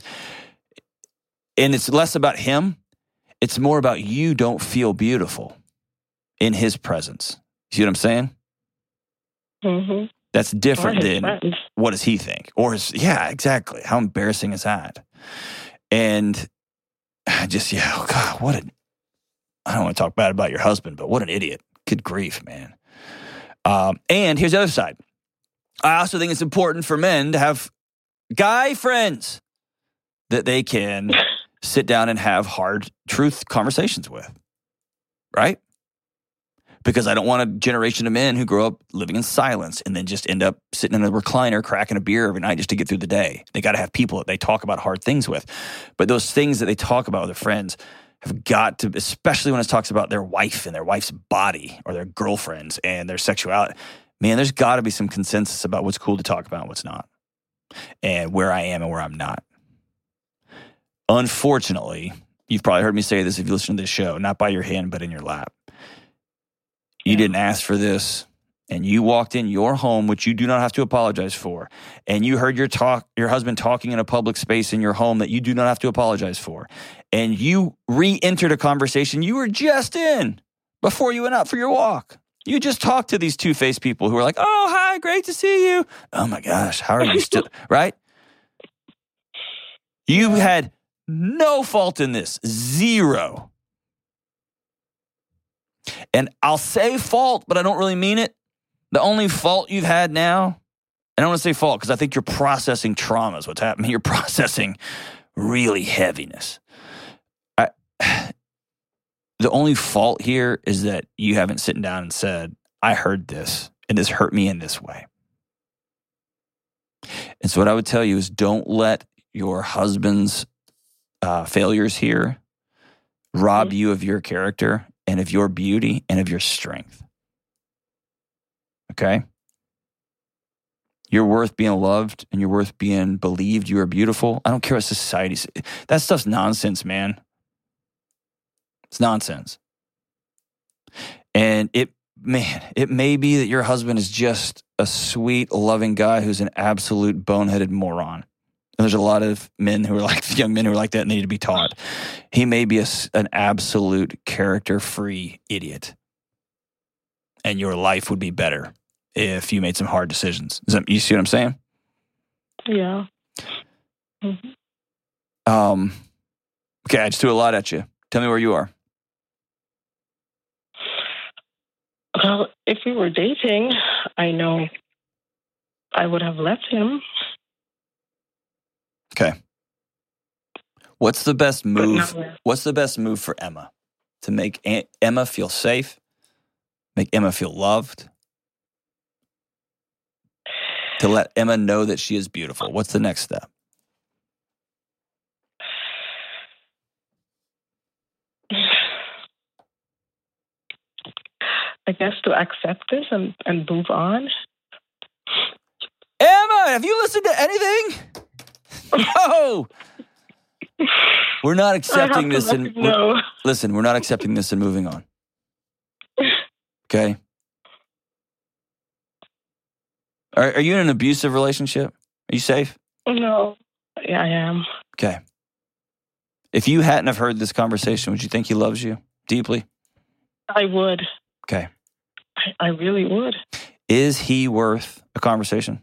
And it's less about him. It's more about you don't feel beautiful in his presence. See what I'm saying? Mm-hmm. That's different than friends. What does he think? Or his, yeah, exactly. How embarrassing is that? And I just, yeah, oh God, what a, I don't want to talk bad about your husband, but what an idiot. Good grief, man. Um, and here's the other side. I also think it's important for men to have guy friends that they can sit down and have hard truth conversations with, right? Because I don't want a generation of men who grow up living in silence and then just end up sitting in a recliner cracking a beer every night just to get through the day. They got to have people that they talk about hard things with. But those things that they talk about with their friends have got to, especially when it talks about their wife and their wife's body or their girlfriends and their sexuality, man, there's got to be some consensus about what's cool to talk about and what's not, and where I am and where I'm not. Unfortunately, you've probably heard me say this if you listen to this show, not by your hand, but in your lap. You didn't ask for this, and you walked in your home, which you do not have to apologize for, and you heard your talk, your husband talking in a public space in your home that you do not have to apologize for, and you re-entered a conversation you were just in before you went out for your walk. You just talked to these two-faced people who are like, oh, hi, great to see you. Oh, my gosh, how are you still, right? You had no fault in this, zero. And I'll say fault, but I don't really mean it. The only fault you've had now, and I don't want to say fault because I think you're processing trauma is what's happening. You're processing really heaviness. I, the only fault here is that you haven't sitting down and said, I heard this, and this hurt me in this way. And so what I would tell you is don't let your husband's uh, failures here rob mm-hmm. you of your character and of your beauty and of your strength. Okay? You're worth being loved and you're worth being believed. You are beautiful. I don't care what society says. That stuff's nonsense, man. It's nonsense. And it, man, it may be that your husband is just a sweet, loving guy who's an absolute boneheaded moron. And there's a lot of men who are like, young men who are like that and need to be taught. He may be a, an absolute character-free idiot. And your life would be better if you made some hard decisions. Is that, you see what I'm saying? Yeah. Mm-hmm. Um. Okay, I just threw a lot at you. Tell me where you are. Well, if we were dating, I know I would have left him. Okay. What's the best move? What's the best move for Emma to make Aunt Emma feel safe, make Emma feel loved, to let Emma know that she is beautiful? What's the next step? I guess to accept this and, and move on. Emma, have you listened to anything? No. We're not accepting this and no. listen, we're not accepting this and moving on. Okay? Are, are you in an abusive relationship? Are you safe? No. Yeah, I am. Okay. If you hadn't have heard this conversation, would you think he loves you deeply? I would. Okay. I, I really would. Is he worth a conversation?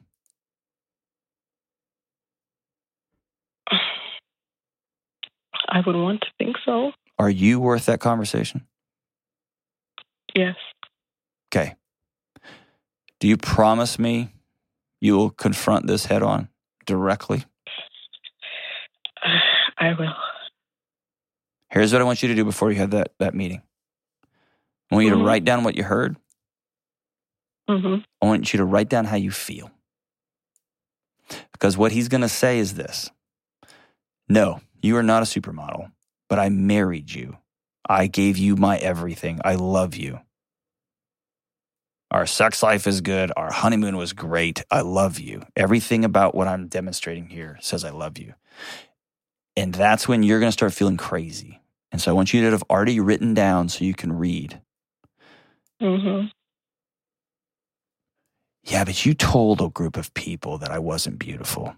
I would want to think so. Are you worth that conversation? Yes. Okay. Do you promise me you will confront this head on directly? I will. Here's what I want you to do before you have that, that meeting. I want you Mhm. to write down what you heard. Mm-hmm. I want you to write down how you feel. Because what he's going to say is this. No, you are not a supermodel, but I married you. I gave you my everything. I love you. Our sex life is good. Our honeymoon was great. I love you. Everything about what I'm demonstrating here says I love you. And that's when you're going to start feeling crazy. And so I want you to have already written down so you can read. Mm-hmm. Yeah, but you told a group of people that I wasn't beautiful.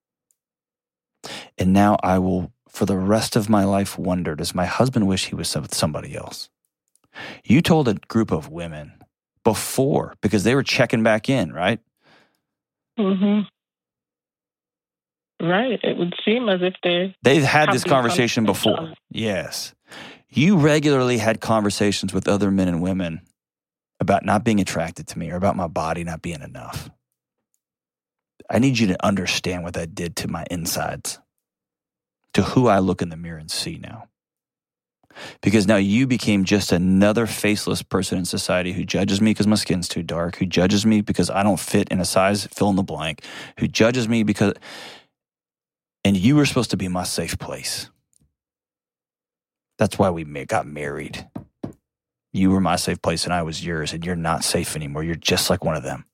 And now I will, for the rest of my life, wonder, does my husband wish he was with somebody else? You told a group of women before because they were checking back in, right? Mm-hmm. Right. It would seem as if they... They've had have this these conversation before. conversations. Yes. You regularly had conversations with other men and women about not being attracted to me or about my body not being enough. I need you to understand what that did to my insides, to who I look in the mirror and see now. Because now you became just another faceless person in society who judges me because my skin's too dark, who judges me because I don't fit in a size fill in the blank, who judges me because... And you were supposed to be my safe place. That's why we got married. You were my safe place and I was yours, and you're not safe anymore. You're just like one of them.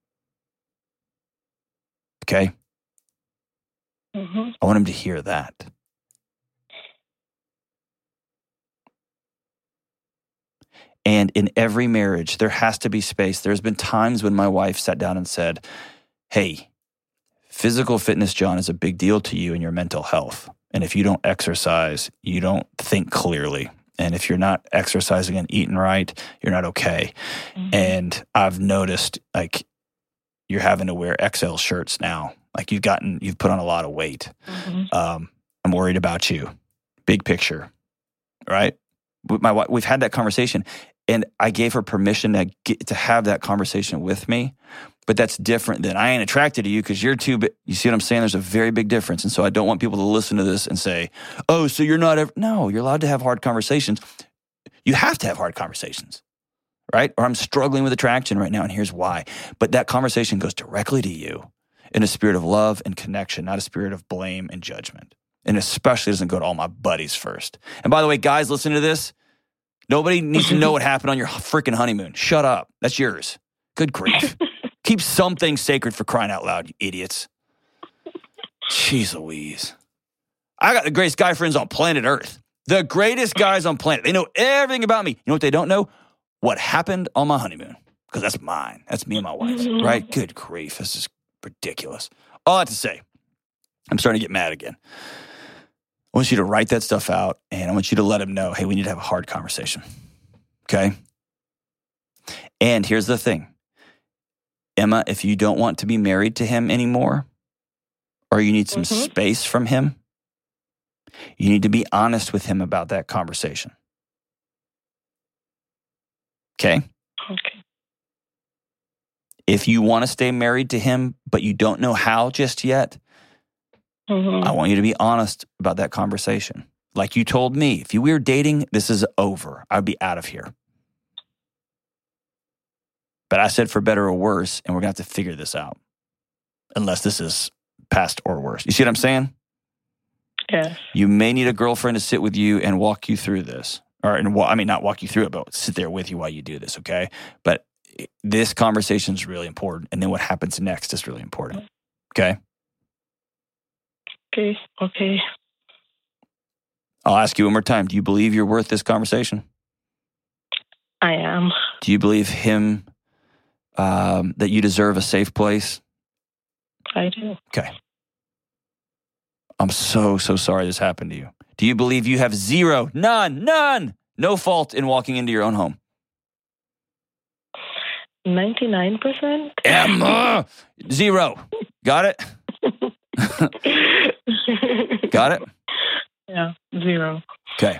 Okay? Mm-hmm. I want him to hear that. And in every marriage, there has to be space. There's been times when my wife sat down and said, hey, physical fitness, John, is a big deal to you in your mental health. And if you don't exercise, you don't think clearly. And if you're not exercising and eating right, you're not okay. Mm-hmm. And I've noticed, like, you're having to wear X L shirts now. Like, you've gotten, you've put on a lot of weight. Mm-hmm. Um, I'm worried about you. Big picture, right? With my wife, we've had that conversation, and I gave her permission to get, to have that conversation with me. But that's different than I ain't attracted to you because you're too big. You see what I'm saying? There's a very big difference. And so I don't want people to listen to this and say, oh, so you're not ever. No, you're allowed to have hard conversations. You have to have hard conversations, right? Or I'm struggling with attraction right now, and here's why. But that conversation goes directly to you in a spirit of love and connection, not a spirit of blame and judgment. And especially doesn't go to all my buddies first. And by the way, guys, listen to this. Nobody needs to know what happened on your freaking honeymoon. Shut up. That's yours. Good grief. Keep something sacred, for crying out loud, you idiots. Jeez Louise. I got the greatest guy friends on planet Earth. The greatest guys on planet. They know everything about me. You know what they don't know? What happened on my honeymoon. Because that's mine. That's me and my wife, right? Good grief. This is ridiculous. All I have to say, I'm starting to get mad again. I want you to write that stuff out, and I want you to let him know, hey, we need to have a hard conversation. Okay? And here's the thing. Emma, if you don't want to be married to him anymore, or you need some mm-hmm. space from him, you need to be honest with him about that conversation. Okay? Okay. If you want to stay married to him, but you don't know how just yet, mm-hmm. I want you to be honest about that conversation. Like you told me, if you were dating, this is over. I'd be out of here. But I said for better or worse, and we're going to have to figure this out. Unless this is past or worse. You see what I'm saying? Yes. You may need a girlfriend to sit with you and walk you through this. Or, and I mean, not walk you through it, but sit there with you while you do this, okay? But this conversation is really important. And then what happens next is really important. Okay? Okay. Okay. I'll ask you one more time. Do you believe you're worth this conversation? I am. Do you believe him... Um, that you deserve a safe place? I do. Okay. I'm so, so sorry this happened to you. Do you believe you have zero, none, none, no fault in walking into your own home? ninety-nine percent. Emma! Zero. Got it? Got it? Yeah, zero. Okay.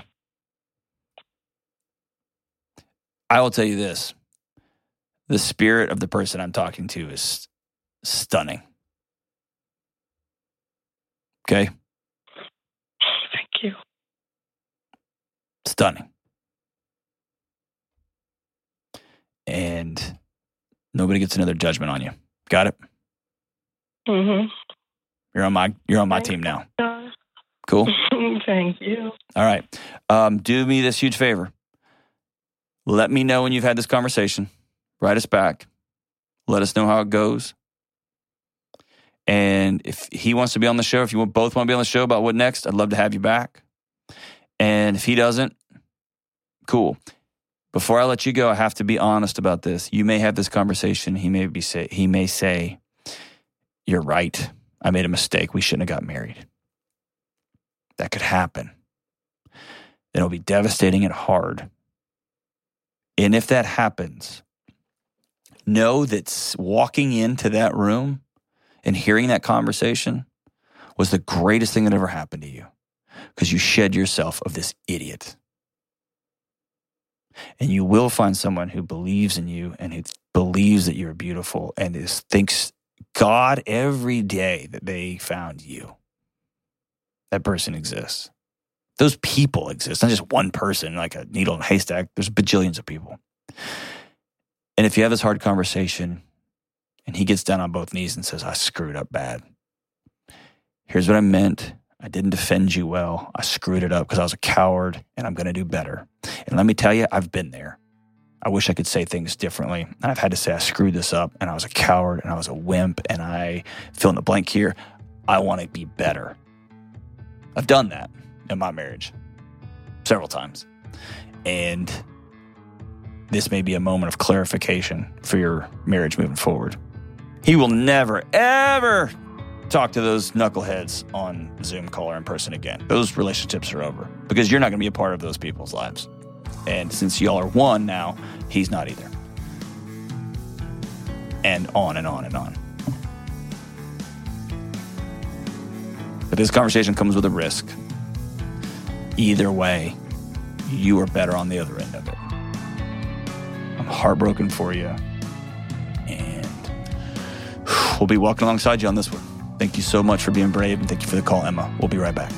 I will tell you this. The spirit of the person I'm talking to is stunning. Okay? Thank you. Stunning. And nobody gets another judgment on you. Got it? Mm-hmm. You're on my you're on my team now. Cool? Thank you. All right. Um, do me this huge favor. Let me know when you've had this conversation. Write us back. Let us know how it goes. And if he wants to be on the show, if you both want to be on the show about what next, I'd love to have you back. And if he doesn't, cool. Before I let you go, I have to be honest about this. You may have this conversation. He may be say he may say, "You're right. I made a mistake. We shouldn't have got married." That could happen. It'll be devastating and hard. And if that happens, know that walking into that room and hearing that conversation was the greatest thing that ever happened to you, because you shed yourself of this idiot. And you will find someone who believes in you and who believes that you're beautiful and is, thanks God every day that they found you. That person exists. Those people exist, not just one person, like a needle in a haystack. There's bajillions of people. And if you have this hard conversation and he gets down on both knees and says, "I screwed up bad. Here's what I meant. I didn't defend you well. I screwed it up because I was a coward, and I'm going to do better." And let me tell you, I've been there. I wish I could say things differently. I've had to say I screwed this up, and I was a coward, and I was a wimp, and I fill in the blank here. I want to be better. I've done that in my marriage several times. And this may be a moment of clarification for your marriage moving forward. He will never, ever talk to those knuckleheads on Zoom call or in person again. Those relationships are over because you're not going to be a part of those people's lives. And since y'all are one now, he's not either. And on and on and on. But this conversation comes with a risk. Either way, you are better on the other end of it. I'm heartbroken for you. And we'll be walking alongside you on this one. Thank you so much for being brave, and thank you for the call, Emma. We'll be right back.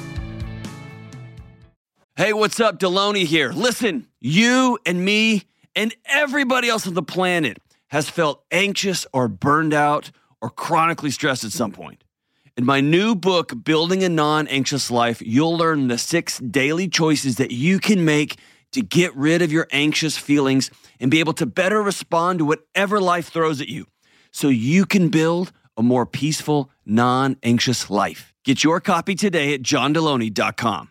Hey, what's up? Deloney here. Listen, you and me and everybody else on the planet has felt anxious or burned out or chronically stressed at some point. In my new book, Building a Non-Anxious Life, you'll learn the six daily choices that you can make to get rid of your anxious feelings and be able to better respond to whatever life throws at you so you can build a more peaceful, non-anxious life. Get your copy today at john deloney dot com.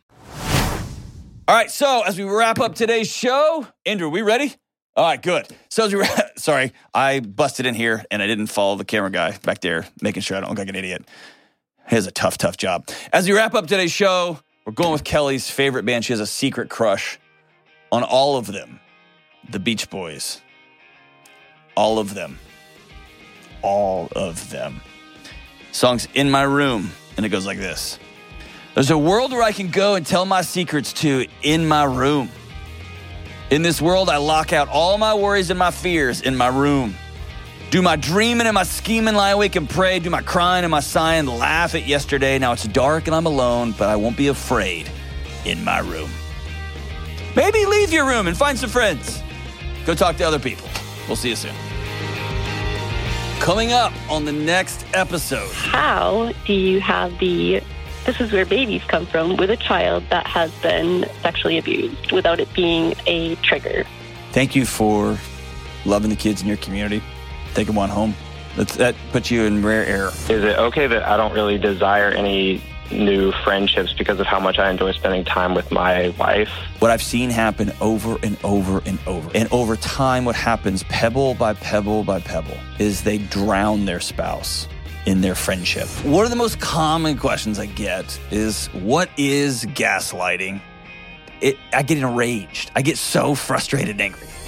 All right, so as we wrap up today's show, Andrew, we ready? All right, good. So as we ra- sorry, I busted in here and I didn't follow the camera guy back there, making sure I don't look like an idiot. He has a tough, tough job. As we wrap up today's show, we're going with Kelly's favorite band. She has a secret crush on all of them. The Beach Boys. All of them. All of them. Song's In My Room, and it goes like this. There's a world where I can go and tell my secrets to in my room. In this world, I lock out all my worries and my fears in my room. Do my dreaming and my scheming, lie awake and pray. Do my crying and my sighing, laugh at yesterday. Now it's dark and I'm alone, but I won't be afraid in my room. Maybe leave your room and find some friends. Go talk to other people. We'll see you soon. Coming up on the next episode. How do you have the, this is where babies come from, with a child that has been sexually abused without it being a trigger? Thank you for loving the kids in your community. Taking one home. That's, that puts you in rare air. Is it okay that I don't really desire any new friendships because of how much I enjoy spending time with my wife? What I've seen happen over and over and over, and over time what happens pebble by pebble by pebble, is they drown their spouse in their friendship. One of the most common questions I get is, what is gaslighting? It, I get enraged. I get so frustrated and angry.